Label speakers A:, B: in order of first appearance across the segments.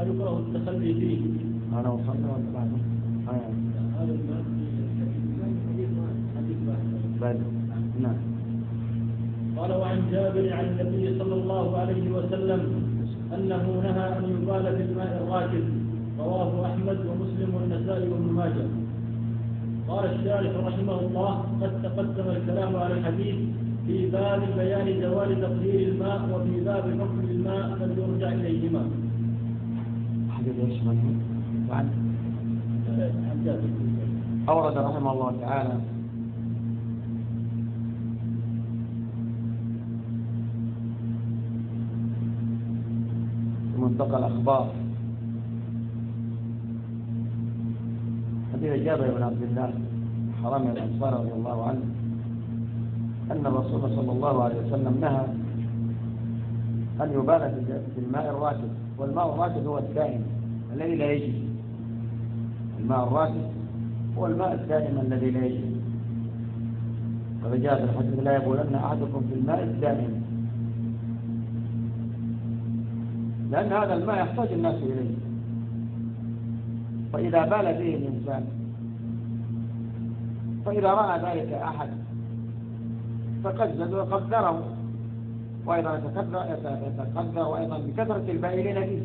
A: ما يكره التخلي فيه.
B: أنا وصلنا ولا بعد؟
A: هذا الماء
B: بعد. نعم.
A: قال وعن جابر عن النبي صلى الله عليه وسلم أنه نهى أن يبال في الماء الراكد. رواه أحمد ومسلم والنسائي وابن ماجه. قال الشارح رحمه الله قد تقدم الكلام على الحديث في باب بيان زوال تطهير الماء وفي باب حكم الماء فليرجع إليهما.
B: حديث ايش منه؟ وعن
A: جابر
B: أورد رحمه الله تعالى منطقة الأخبار حديث جابر بن عبد الله حرامي الأنصار رضي الله عنه أن الرسول صلى الله عليه وسلم نهى أن يبال في الماء الراكد. والماء الراكد هو الدائم الذي لا يجري. الماء الراكد هو الماء الدائم الذي لا يجري. وجاء في الحديث لا يبولن أحدكم في الماء الدائم، لأن هذا الماء يحتاج الناس إليه. فإذا بال به الإنسان، فإذا رأى ذلك أحد تقزز وقدره، وأيضا يتقدر وأيضا بكثرة البائلين فيه.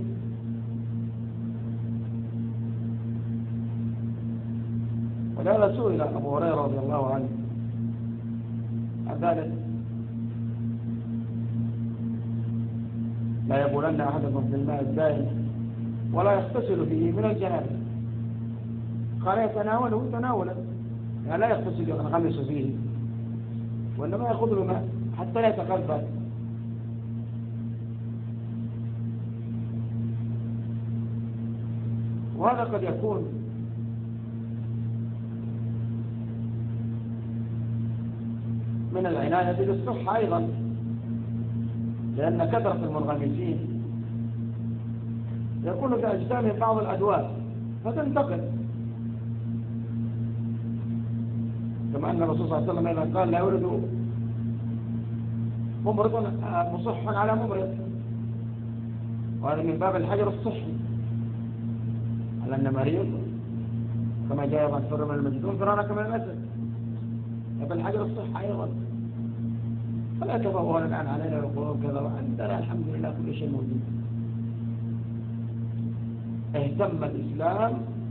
B: ولهذا سئل أبو هريرة رضي الله عنه عن ذلك لا يبولن أحدكم في الماء الدائم ولا يغتسل فيه من الجنابة. قال يتناوله تناولا، يعني لا يغتسل ينغمس فيه، وإنما يأخذ الماء حتى لا يتقبل. وهذا قد يكون من العناية بالصحة أيضا، لأن كثرة المنغمسين يكون في أجسامهم بعض الأدواء فتنتقل، كما أن الرسول صلى الله عليه وسلم أيضا قال لا يولد ممرض مصح على ممرض، وهذا من باب الحجر الصحي على أن مريض كما جاء أيضا فر من المجنون فرارك من الأسد، فالحجر الصحي أيضا. فلا يتفوهون الآن علينا ويقولون كذا، وعندنا الحمد لله كل شيء موجود. اهتم الإسلام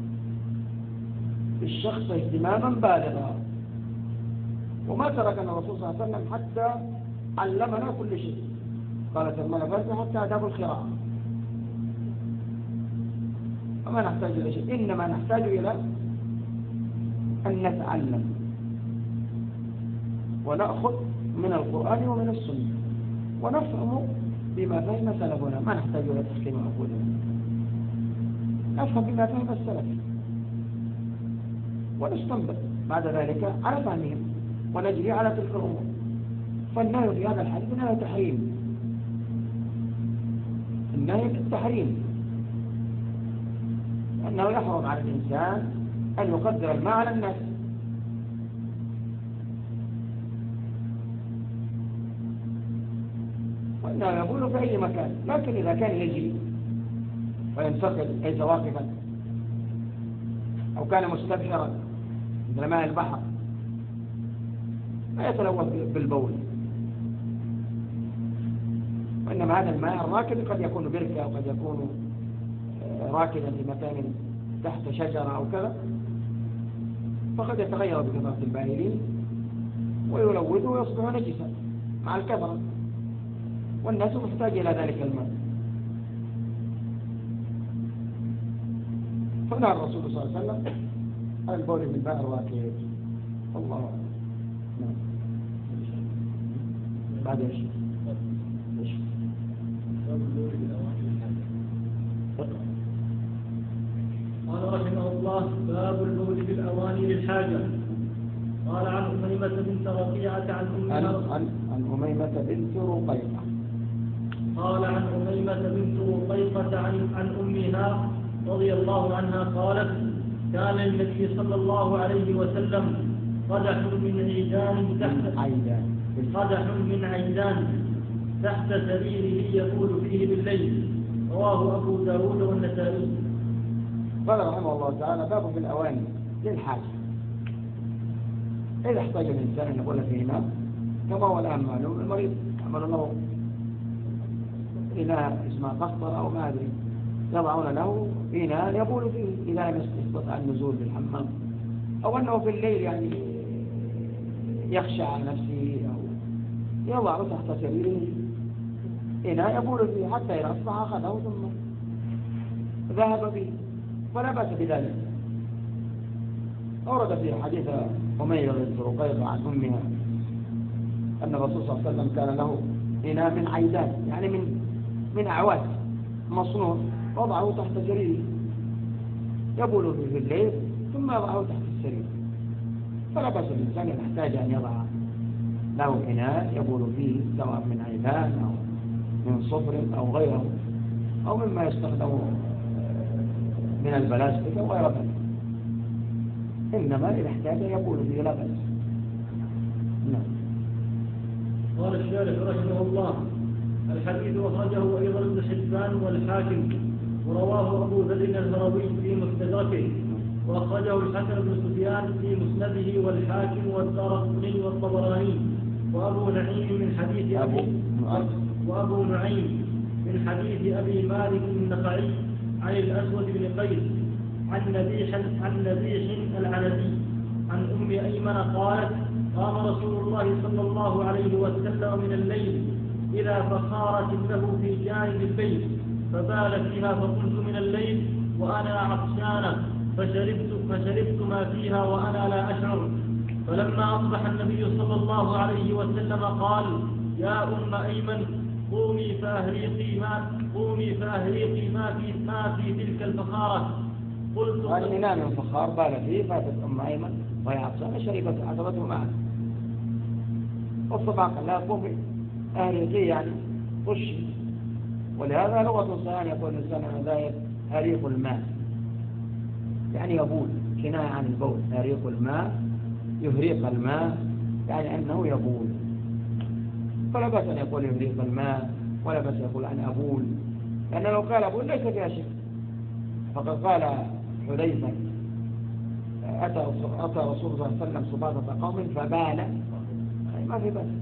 B: بالشخص اهتماما بالغا، وما تركنا الرسول صلى الله عليه وسلم حتى علمنا كل شيء. قال سلمان الفارسي حتى آداب القراءة. وما نحتاج إلى شيء، إنما نحتاج إلى أن نتعلم ونأخذ من القرآن ومن السنة ونفهم بما فهم سلفنا. ما نحتاج إلى تحكيم عقولنا، نفهم بما فهم السلف ونستنبط بعد ذلك على فهمهم ونجري على تلك الأمور. فالنهي في هذا الحديث نهي تحريم، النهي بالتحريم، أنه يحرم على الإنسان أن يقدر الماء على الناس. وإنه يقول في أي مكان، لكن إذا كان يجري وينتقل ليس واقفا أو كان مستبحرا مثل ماء البحر لا يتلوث بالبول، وإنما هذا الماء الراكد قد يكون بركة أو قد يكون راكدا في مكان تحت شجرة أو كذا، فقد يتغير بكثرة البائلين ويلوثه ويصبح نجسا مع الكثرة، والناس محتاج إلى ذلك الماء. فنهى الرسول صلى الله عليه وسلم عن البول بالماء الراكد. الله أعلم. نعم. بعد ايش؟
A: قال رحمه الله باب البول بالأواني للحاجة. قال عن أميمة بنت رقيعة عن
B: أميمة بنت رقيقة.
A: قال عن أميمة بنت رقيقة عن أمها رضي الله عنها قالت كان النبي صلى الله عليه وسلم قدح من عيدان تحت سريره يقول فيه بالليل رواه أبو داود والنسائي.
B: قال رحمه الله تعالى: باب في الأواني للحاجة. إذا احتاج الإنسان أن يقول في إناء، كما هو الآن معلوم، المريض عمل له إناء اسمها قسطرة أو ما أدري، يضعون له إناء يبول فيه إذا لم يستطع النزول بالحمام، أو أنه في الليل يعني يخشى على نفسه، أو يضع تحت سريره إناء يبول فيه حتى إذا أصبح أخذه ثم ذهب به، فلا بأس بذلك. أورد في حديث أمير بن رقيقة عن أمها أن الرسول صلى الله عليه وسلم كان له إناء من عيدان، يعني من أعواد مصنوع، وضعه تحت سريره يبول فيه في الليل ثم يضعه تحت السرير، فلا بأس الإنسان إذا احتاج أن يضع له إناء يبول فيه، سواء من عيدان أو من صفر أو غيره، أو مما يستخدم من البلاستيك أو غير ذلك، إنما إذا احتاج يبول فيه لا بأس. نعم.
A: قال الشارح رحمه الله: الحديث أخرجه أيضا ابن حبان والحاكم، ورواه أبو ذر الهروي في مستدركه، وأخرجه الحسن بن سفيان في مسنده والحاكم والدارقطني والطبراني، وأبو نعيم من حديث وأبو نعيم من حديث أبي مالك النخعي عن الأسود بن قيس عن نبيح العنبي عن أم أيمن قالت: قام رسول الله صلى الله عليه وسلم من الليل إلى فخارة له في جانب البيت فبال فيها، فقلت من الليل وأنا عطشانة فشربت ما فيها وأنا لا أشعر. فلما أصبح النبي صلى الله عليه وسلم قال: يا أم أيمن قومي فأهريقي ما في تلك الفخارة. قلت:
B: قال: إناء من فخار بال فيه، فاتت أم أيمن وهي عطشانة شربت عصبته معه. والصباح قال: لا قومي أهريقي يعني خشي، ولهذا لغة صحيحة يقول الإنسان هذا أريق الماء، يعني يبول، كناية عن البول. أريق الماء يهريق الماء، يعني أنه يبول، فلا بأس أن يقول يهريق الماء، ولا بأس يقول أن أبول، لأنه لو قال أبول ليس فيها شيء. فقد قال حذيفة: أتى رسول الله صلى الله عليه وسلم سباطة قوم فبال، ما في بأس.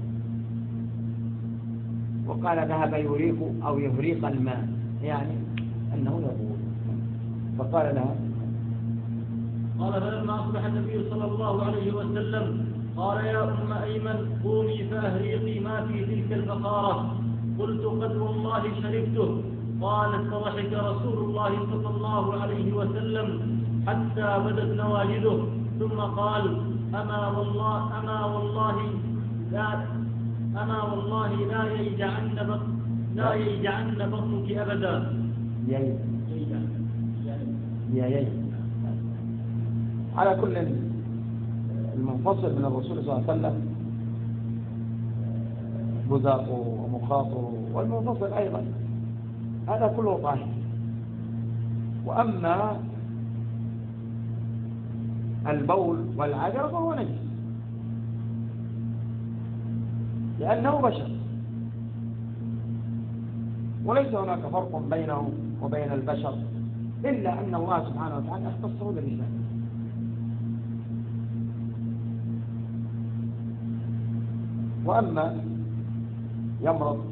B: وقال: ذهب يريق أو يهريق الماء، يعني أنه يبول. فقال لها:
A: قال: فلما أصبح النبي صلى الله عليه وسلم قال: يا أم أيمن قومي فأهريقي ما في تلك الفخارة. قلت: قد والله شربته. قالت: فضحك رسول الله صلى الله عليه وسلم حتى بدت نواجذه، ثم قال: أما والله لا يجعن بطنك أبدا.
B: على كل المنفصل من الرسول صلى الله عليه وسلم بذاقه ومخاطه، والمنفصل أيضا هذا كله طاهر. وأما البول والعجر فهو نجس، لأنه بشر، وليس هناك فرق بينه وبين البشر، إلا أن الله سبحانه وتعالى اختصه بالرسالة. وأما يمرض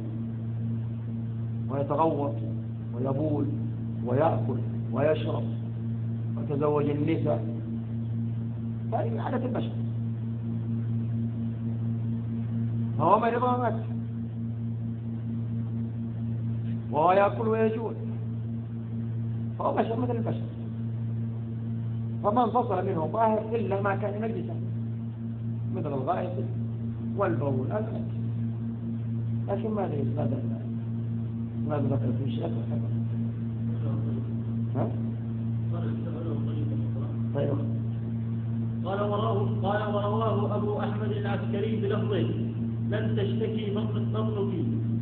B: ويتغوط ويبول ويأكل ويشرب ويتزوج النساء، فهذه من عادة البشر، فهو مريض ومات، وهو يأكل ويجوع، فهو بشر مثل البشر، فما انفصل منه ظاهر إلا ما كان نجسا مثل الغائط والبول، هذا نجس. لكن ماذا يستدل؟ ماذا ذكر في الشيخ؟ طيب.
A: قال ورواه أبو أحمد العسكري بلفظه: لن تشتكي بطنك.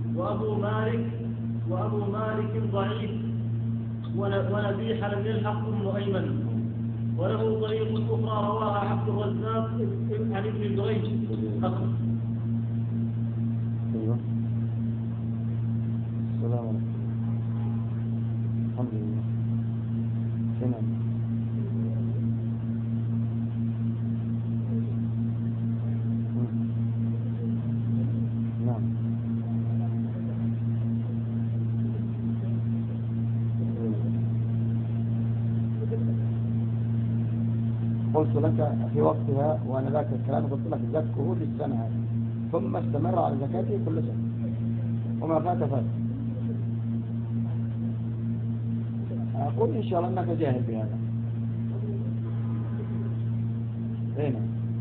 A: وأبو مالك ضعيف، ونبيح لم يلحق أم أيمن. وله طريق أخرى رواها عبد الرزاق عن ابن جريج.
B: السلام عليكم. الحمد لله. تمام. نعم. قلت لك في وقتها وأنا ذاك الكلام قلت لك ذات كهول السنة هذه ثم استمر على زكاته كل سنة وما فات فات. أقول إن شاء الله أنك جاهل بهذا. هنا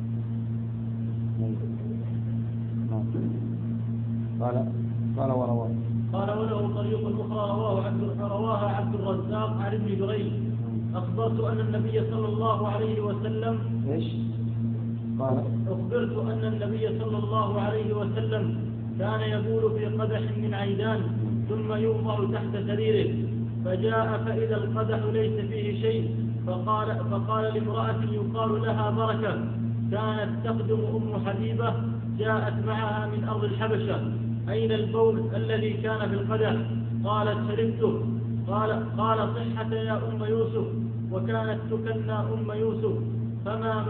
B: قال ورواه.
A: قال وله طريق أخرى رواها عبد الرزاق عن ابن جريج. أخبرت أن النبي صلى الله عليه وسلم
B: إيش؟ قال
A: أخبرت أن النبي صلى الله عليه وسلم كان يبول في قدح من عيدان ثم يوضع تحت سريره، فجاء فإذا القدح ليس فيه شيء، فقال لامرأة يقال لها بركة كانت تخدم أم حبيبة جاءت معها من أرض الحبشة: أين البول الذي كان في القدح؟ قالت: شربته. قال: صحة يا أم يوسف. وكانت تكنى أم يوسف فما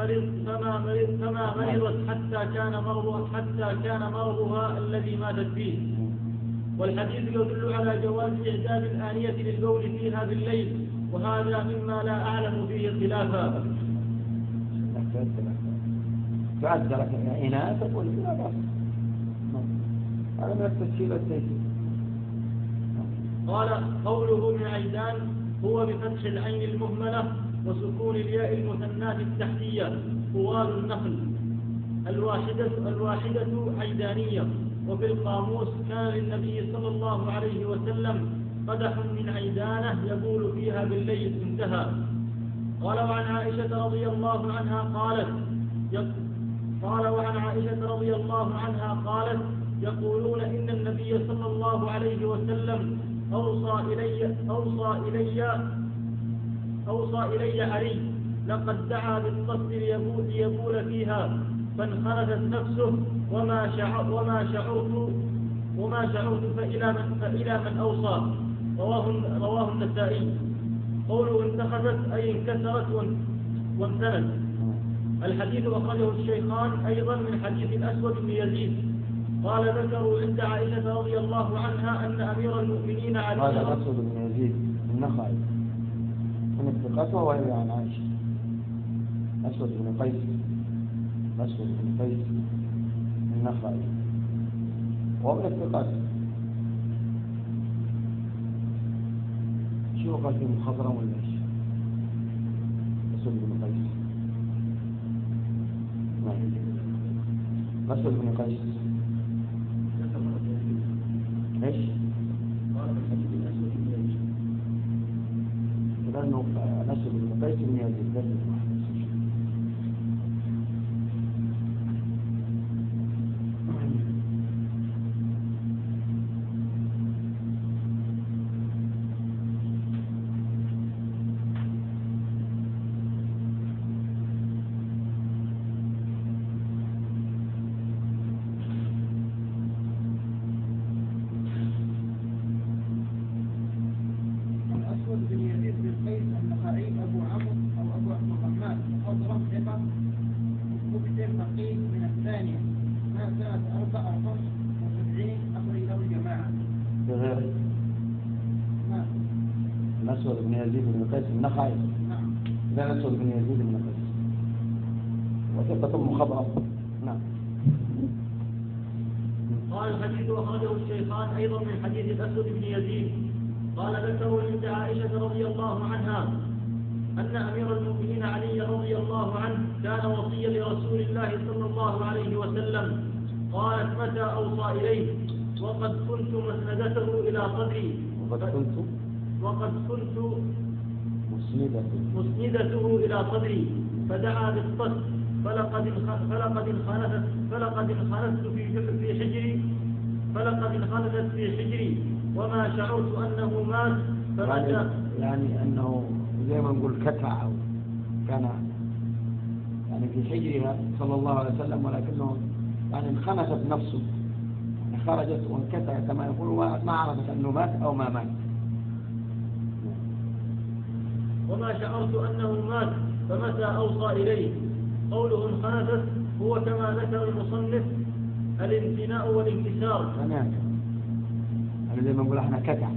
A: مرضت حتى كان مرضها الذي ماتت فيه. والحديث يدل على جواز إعداد الآنية للبول فيها بالليل، وهذا مما لا أعلم فيه خلافا.
B: بعد ذلك إناء تقول لا بأس، هذا من التسهيل والتيسير.
A: قال: قوله من عيدان هو بفتح العين المهملة وسكون الياء المثناة التحتية طوال النخل. الواحدة عيدانية. وفي القاموس كان للنبي صلى الله عليه وسلم قدح من عيدانه يبول فيها بالليل. انتهى. قال وعن عائشة رضي الله عنها قالت يقولون إن النبي صلى الله عليه وسلم أوصى إلي علي لقد دعا بالطفل ليبول فيها فانخرجت نفسه وما شعرت فإلى من أوصى. رواه النسائي. قوله انتخذت أي انكسرت وانثنت. الحديث أخرجه الشيخان أيضا من حديث الأسود بن يزيد. قال ذكروا عند عائشة رضي الله عنها أن أمير المؤمنين علي
B: قال الأسود بن يزيد النخعي من الثقات وهو يروي عن عائشة. أسود بن قيس النخعي ومن الثقات. شو قال في مخضرم ولا ايش؟ أسود بن قيس. أسود بن قيس ايش؟ لأنه أسود بن قيس بن يزيد. الأسود بن يزيد بن قيس النخعي. لا الأسود بن يزيد بن قيس وثقة مخضرم. نعم.
A: قال الحديث أخرجه الشيخان أيضا من حديث الأسود بن يزيد. قال ذكروا عند عائشة رضي الله عنها أن أمير المؤمنين علي رضي الله عنه كان وصيا لرسول الله صلى الله عليه وسلم. قالت: متى أوصى إليه؟ وقد كنت مسندته إلى صدري. وقد كنت مسندته إلى صدري فدعا بالصد فلقد انخنثت في حجري وما شعرت أنه مات.
B: يعني أنه زي ما نقول كتع أو كان يعني في حجرها صلى الله عليه وسلم، ولكنه يعني انخنثت نفسه، خرجت وانكتع كما يقول، ما عرفت أنه مات أو ما مات.
A: وما شعرت أنه مات فمتى أوصى إليه. قوله انخنفت هو كما ذكر المصنف الامتناء والانكسار.
B: تمام. أنا زي ما نقول احنا كتع.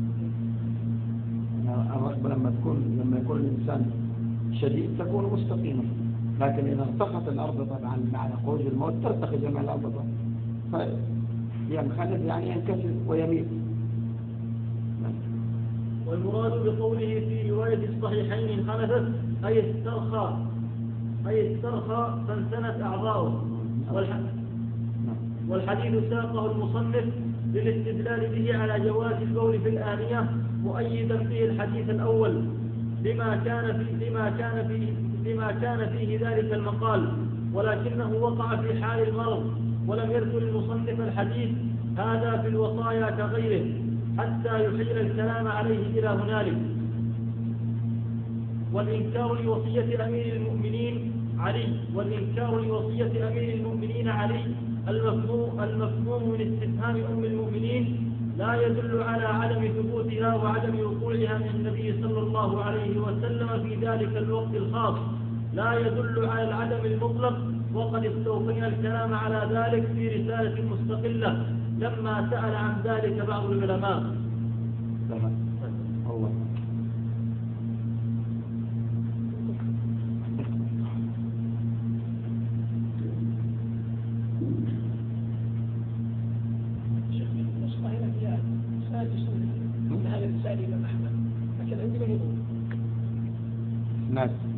B: الركبة لما يكون الإنسان شديد تكون مستقيمة، لكن إذا ارتقت الأرض طبعا مع خروج الموت ترتقي جميع الأرض فينخنف يعني ينكسر ويميل.
A: والمراد بقوله في رواية الصحيحين انخنفت أي استرخى فانثنت أعضاؤه. والحديث ساقه المصنف للاستدلال به على جواز البول في الآنية، مؤيدا به الحديث الأول لما كان فيه ذلك المقال، ولكنه وقع في حال المرض، ولم يذكر المصنف الحديث هذا في الوصايا كغيره حتى يحيل الكلام عليه إلى هنالك. والإنكار لوصية أمير المؤمنين علي المفهوم من استفهام أم المؤمنين لا يدل على عدم ثبوتها وعدم وقوعها من النبي صلى الله عليه وسلم في ذلك الوقت الخاص، لا يدل على العدم المطلق. وقد استوفينا الكلام على ذلك في رسالة مستقلة لما سأل عن ذلك بعض العلماء.
B: الله. نعم.